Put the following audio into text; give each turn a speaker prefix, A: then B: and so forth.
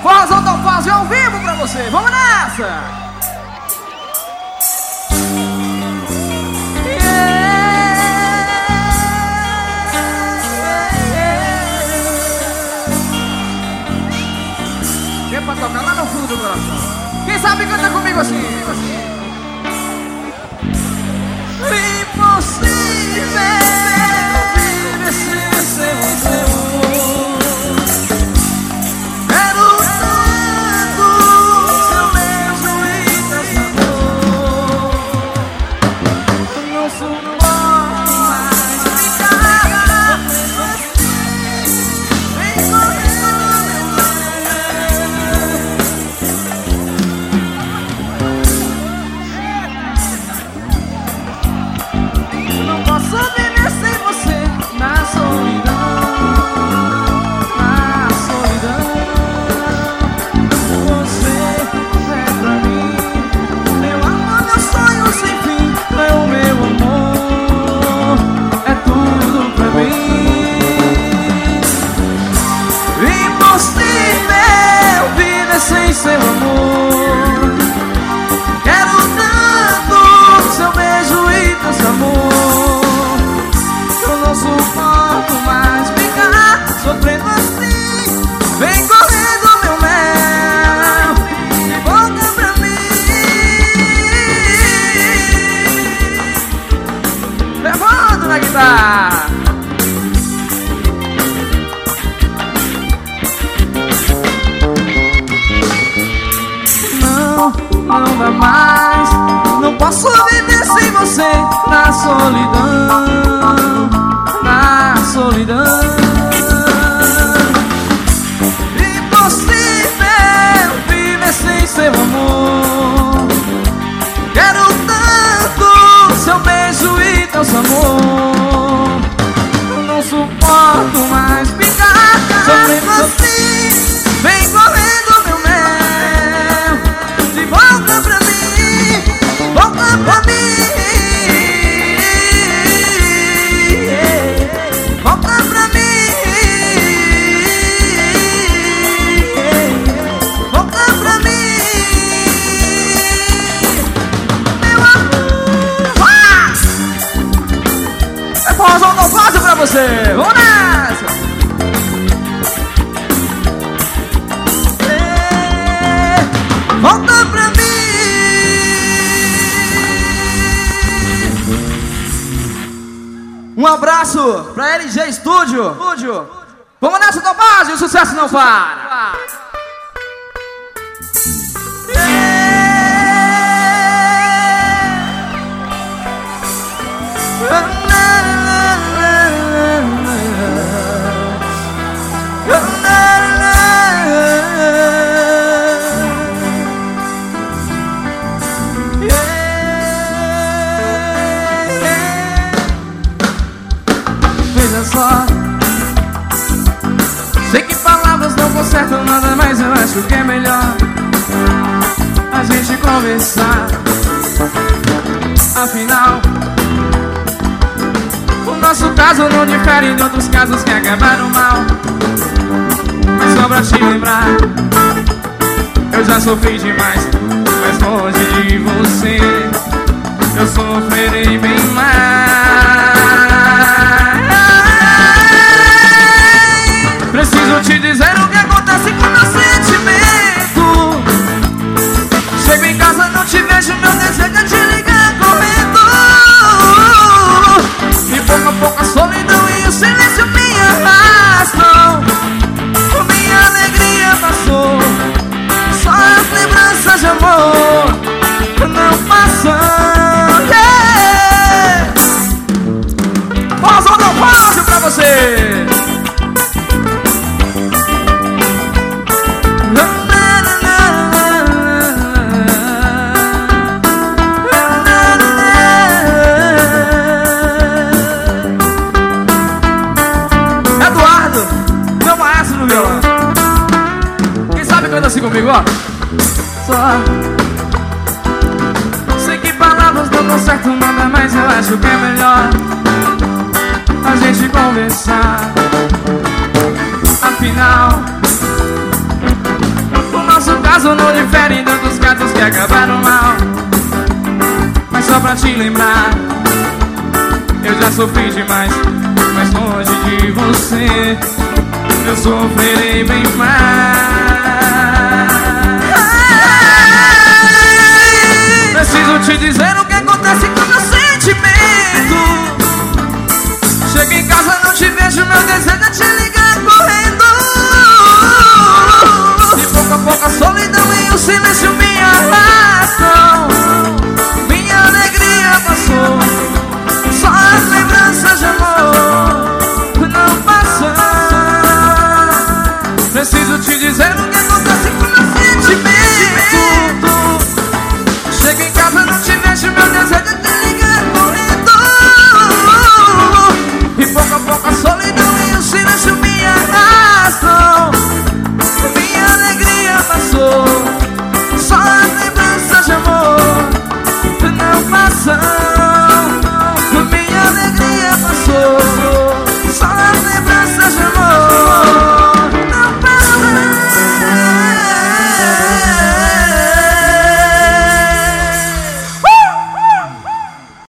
A: Forrozão tão fácil ao vivo pra você. Vamos nessa! É pra tocar lá no fundo do coração. Quem sabe canta comigo assim. Impossível viver sem seu amor. Quero tanto seu beijo e teu sabor. Não suporto mais ficar vem correndo meu não posso viver sem você na solidão. Sem seu amor, quero tanto seu beijo e teu sabor. Eu não suporto mais ficar sofrendo assim. Vem correndo meu mel e volta pra mim. Levando na guitarra. Não dá mais, não posso viver sem você na solidão, na solidão. Impossível viver sem seu amor. Quero tanto seu beijo e teu sabor. Eu não suporto mais ficar sofrendo assim. Vem correndo meu mel e volta pra mim, volta pra mim, volta pra mim, volta pra mim, meu amor. É forrozão tão fácil pra você. Vamos nessa! Volta pra mim. Um abraço pra LG Studio. Vamos nessa, Topazio, o sucesso não para. Veja só, sei que palavras não consertam nada, mas eu acho que é melhor a gente conversar. Afinal, o nosso caso não difere de outros casos que acabaram mal. Mas só pra te lembrar, eu já sofri demais, mas longe de você eu sofrerei bem mais. Preciso te dizer o que acontece com meu sentimento. Chego em casa, não te vejo, meu desejo é te ligar correndo. E pouco a pouco a solidão e o silêncio me arrastam. Minha alegria passou, só as lembranças de amor não passam. Yeah! Forrozão tão fácil pra você. Assim comigo, ó. Só sei que palavras não consertam nada, mas eu acho que é melhor a gente conversar. Afinal, caso não difere tantos casos que acabaram mal. Mas só pra te lembrar, eu já sofri demais, mas longe de você eu sofrerei bem mais.